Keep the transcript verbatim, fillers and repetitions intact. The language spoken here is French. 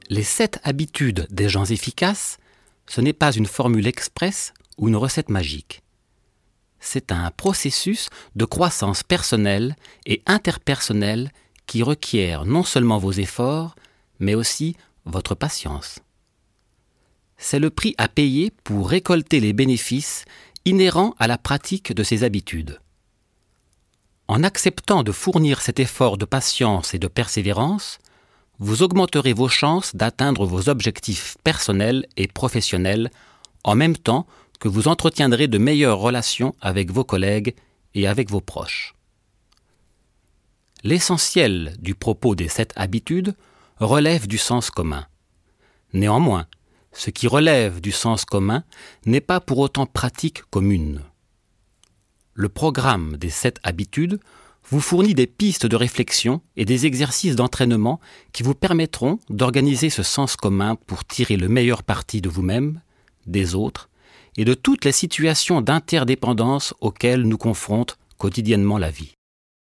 Les sept habitudes des gens efficaces, ce n'est pas une formule express ou une recette magique. C'est un processus de croissance personnelle et interpersonnelle qui requiert non seulement vos efforts, mais aussi votre patience. C'est le prix à payer pour récolter les bénéfices inhérents à la pratique de ces habitudes. En acceptant de fournir cet effort de patience et de persévérance, vous augmenterez vos chances d'atteindre vos objectifs personnels et professionnels en même temps que vous entretiendrez de meilleures relations avec vos collègues et avec vos proches. L'essentiel du propos des sept habitudes relève du sens commun. Néanmoins, ce qui relève du sens commun n'est pas pour autant pratique commune. Le programme des sept habitudes vous fournit des pistes de réflexion et des exercices d'entraînement qui vous permettront d'organiser ce sens commun pour tirer le meilleur parti de vous-même, des autres et de toutes les situations d'interdépendance auxquelles nous confronte quotidiennement la vie.